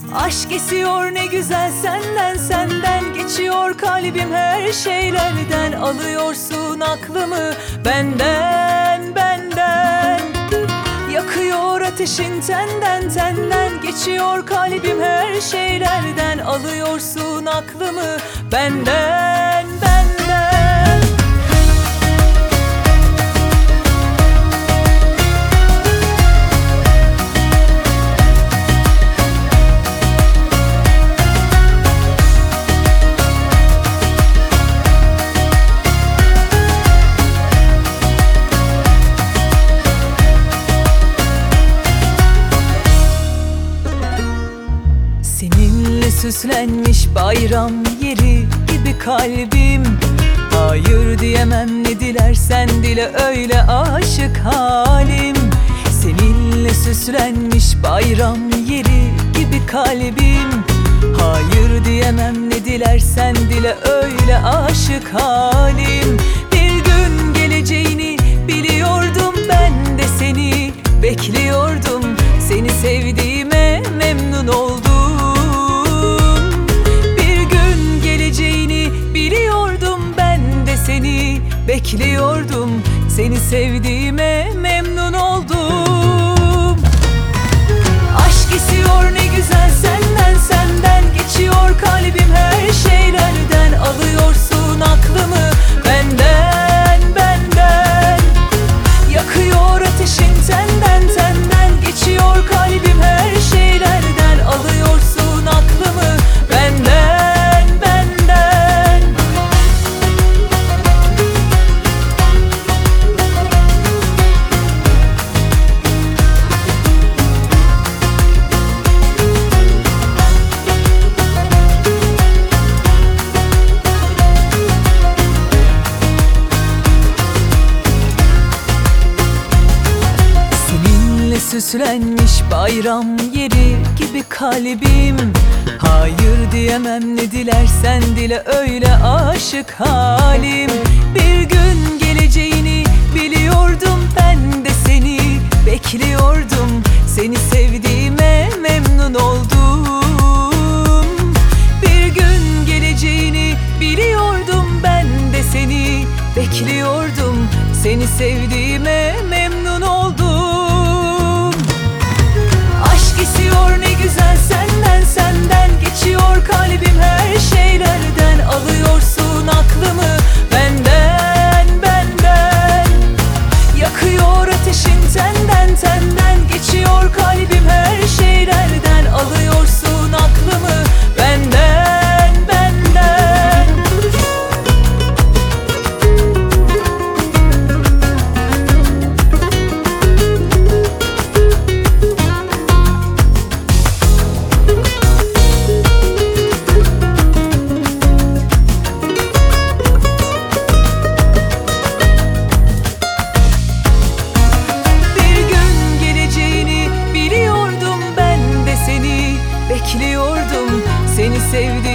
Aşk esiyor ne güzel senden, senden geçiyor kalbim her şeylerden. Alıyorsun aklımı benden, benden. Yakıyor ateşin tenden, tenden. Geçiyor kalbim her şeylerden. Alıyorsun aklımı benden, benden. Seninle süslenmiş bayram yeri gibi kalbim. Hayır diyemem ne dilersen dile, öyle aşık halim. Seninle süslenmiş bayram yeri gibi kalbim. Hayır diyemem ne dilersen dile, öyle aşık halim. Bir gün geleceğini biliyordum, ben de seni bekliyordum. Seni sevdiğime memnun oldum. Seni bekliyordum, seni sevdiğime memnun oldum. Aşk esiyor ne güzel senden, senden. Geçiyor kalbim her şeylerden. Alıyorsun aklımı benden, benden. Yakıyor ateşin tenden, tenden. Geçiyor kalbim her şeylerden. Alıyorsun aklımı benden. Süslenmiş bayram yeri gibi kalbim. Hayır diyemem ne dilersen dile, öyle aşık halim. Bir gün geleceğini biliyordum, ben de seni bekliyordum. Seni sevdiğime memnun oldum. Bir gün geleceğini biliyordum, ben de seni bekliyordum. Seni sevdiğime memnun oldum. Esiyor ne güzel senden, senden. Geçiyor kalbim her şeylerden. Alıyorsun aklımı benden, benden. Yakıyor ateşin tenden, tenden. Geçiyor kalbim her şeylerden. Alıyorsun aklımı benden, benden. Bekliyordum, seni sevdiğim